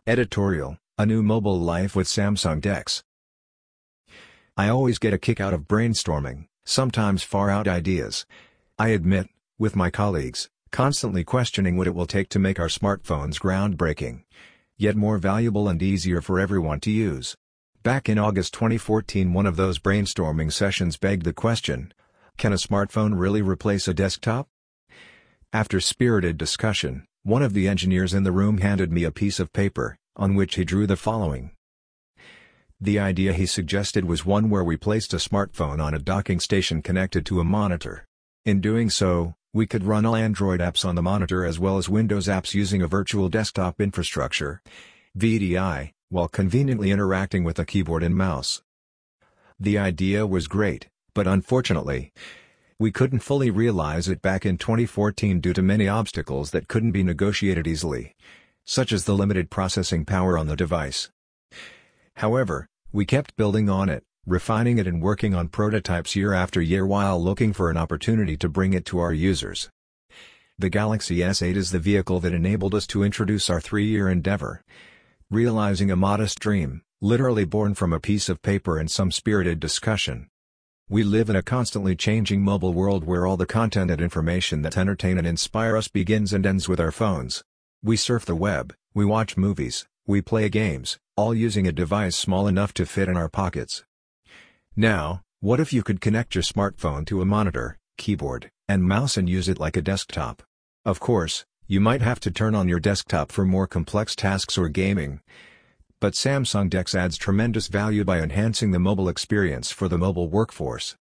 Editorial: A New Mobile Life with Samsung DeX. I always get a kick out of brainstorming, sometimes far-out ideas. I admit, with my colleagues, constantly questioning what it will take to make our smartphones groundbreaking, yet more valuable and easier for everyone to use. Back in August 2014, one of those brainstorming sessions begged the question: can a smartphone really replace a desktop? After spirited discussion, one of the engineers in the room handed me a piece of paper, on which he drew the following. The idea he suggested was one where we placed a smartphone on a docking station connected to a monitor. In doing so, we could run all Android apps on the monitor as well as Windows apps using a virtual desktop infrastructure, VDI, while conveniently interacting with a keyboard and mouse. The idea was great, but unfortunately, we couldn't fully realize it back in 2014 due to many obstacles that couldn't be negotiated easily, such as the limited processing power on the device. However, we kept building on it, refining it and working on prototypes year after year while looking for an opportunity to bring it to our users. The Galaxy S8 is the vehicle that enabled us to introduce our 3-year endeavor, realizing a modest dream, literally born from a piece of paper and some spirited discussion. We live in a constantly changing mobile world where all the content and information that entertain and inspire us begins and ends with our phones. We surf the web, we watch movies, we play games, all using a device small enough to fit in our pockets. Now, what if you could connect your smartphone to a monitor, keyboard, and mouse and use it like a desktop? Of course, you might have to turn on your desktop for more complex tasks or gaming. But Samsung DeX adds tremendous value by enhancing the mobile experience for the mobile workforce.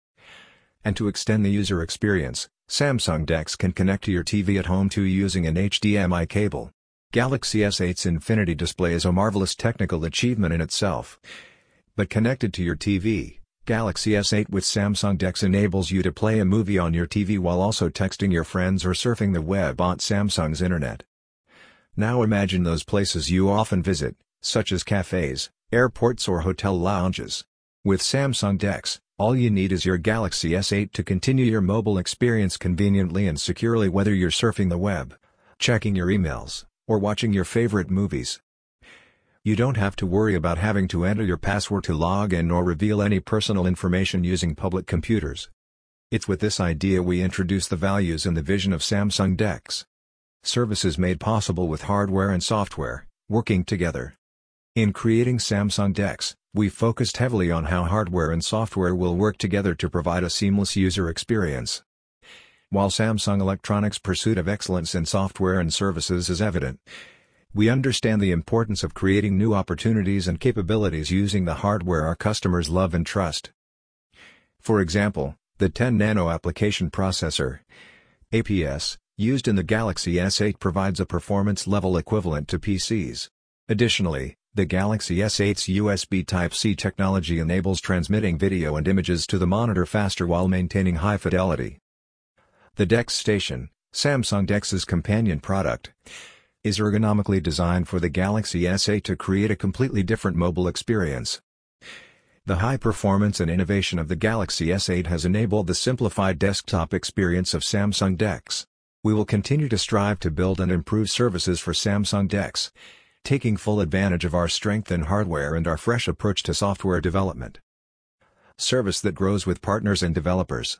And to extend the user experience, Samsung DeX can connect to your TV at home too using an HDMI cable. Galaxy S8's Infinity display is a marvelous technical achievement in itself. But connected to your TV, Galaxy S8 with Samsung DeX enables you to play a movie on your TV while also texting your friends or surfing the web on Samsung's internet. Now imagine those places you often visit, such as cafes, airports or hotel lounges. With Samsung DeX, all you need is your Galaxy S8 to continue your mobile experience conveniently and securely, whether you're surfing the web, checking your emails, or watching your favorite movies. You don't have to worry about having to enter your password to log in or reveal any personal information using public computers. It's with this idea we introduce the values and the vision of Samsung DeX. Services made possible with hardware and software, working together. In creating Samsung DeX, we focused heavily on how hardware and software will work together to provide a seamless user experience. While Samsung Electronics' pursuit of excellence in software and services is evident, we understand the importance of creating new opportunities and capabilities using the hardware our customers love and trust. For example, the 10 Nano application processor, APS, used in the Galaxy S8 provides a performance level equivalent to PCs. Additionally, the Galaxy S8's USB Type-C technology enables transmitting video and images to the monitor faster while maintaining high fidelity. The DeX Station, Samsung DeX's companion product, is ergonomically designed for the Galaxy S8 to create a completely different mobile experience. The high performance and innovation of the Galaxy S8 has enabled the simplified desktop experience of Samsung DeX. We will continue to strive to build and improve services for Samsung DeX, taking full advantage of our strength in hardware and our fresh approach to software development. Service that grows with partners and developers.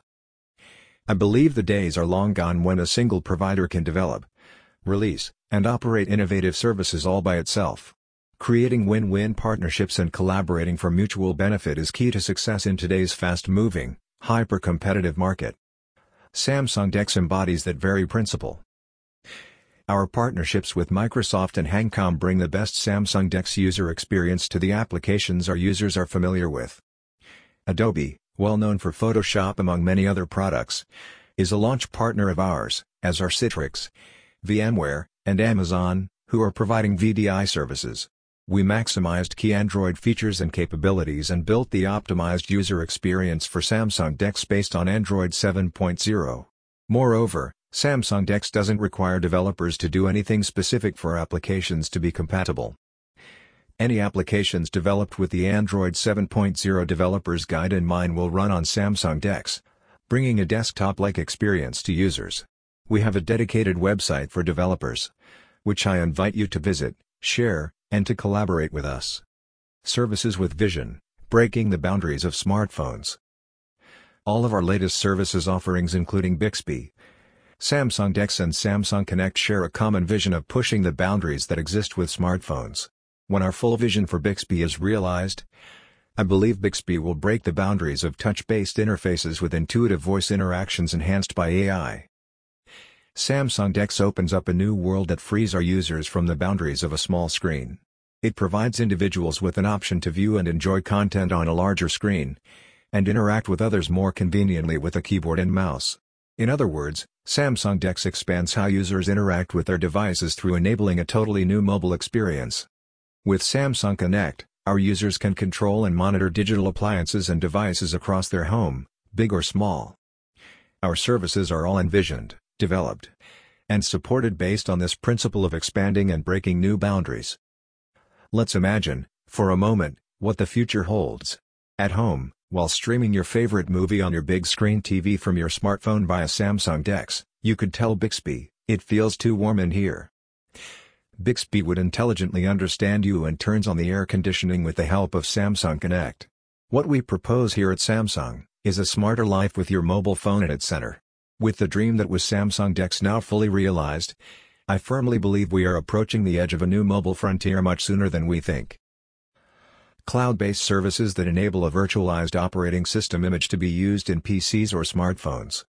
I believe the days are long gone when a single provider can develop, release, and operate innovative services all by itself. Creating win-win partnerships and collaborating for mutual benefit is key to success in today's fast-moving, hyper-competitive market. Samsung DeX embodies that very principle. Our partnerships with Microsoft and Hangcom bring the best Samsung DeX user experience to the applications our users are familiar with. Adobe, well known for Photoshop among many other products, is a launch partner of ours, as are Citrix, VMware, and Amazon, who are providing VDI services. We maximized key Android features and capabilities and built the optimized user experience for Samsung DeX based on Android 7.0. Moreover, Samsung DeX doesn't require developers to do anything specific for applications to be compatible. Any applications developed with the Android 7.0 Developers Guide in mind will run on Samsung DeX, bringing a desktop-like experience to users. We have a dedicated website for developers, which I invite you to visit, share, and to collaborate with us. Services with vision, breaking the boundaries of smartphones. All of our latest services offerings including Bixby, Samsung DeX and Samsung Connect share a common vision of pushing the boundaries that exist with smartphones. When our full vision for Bixby is realized, I believe Bixby will break the boundaries of touch-based interfaces with intuitive voice interactions enhanced by AI. Samsung DeX opens up a new world that frees our users from the boundaries of a small screen. It provides individuals with an option to view and enjoy content on a larger screen, and interact with others more conveniently with a keyboard and mouse. In other words, Samsung DeX expands how users interact with their devices through enabling a totally new mobile experience. With Samsung Connect, our users can control and monitor digital appliances and devices across their home, big or small. Our services are all envisioned, developed, and supported based on this principle of expanding and breaking new boundaries. Let's imagine, for a moment, what the future holds. At home, while streaming your favorite movie on your big screen TV from your smartphone via Samsung DeX, you could tell Bixby, "It feels too warm in here." Bixby would intelligently understand you and turns on the air conditioning with the help of Samsung Connect. What we propose here at Samsung is a smarter life with your mobile phone at its center. With the dream that was Samsung DeX now fully realized, I firmly believe we are approaching the edge of a new mobile frontier much sooner than we think. Cloud-based services that enable a virtualized operating system image to be used in PCs or smartphones.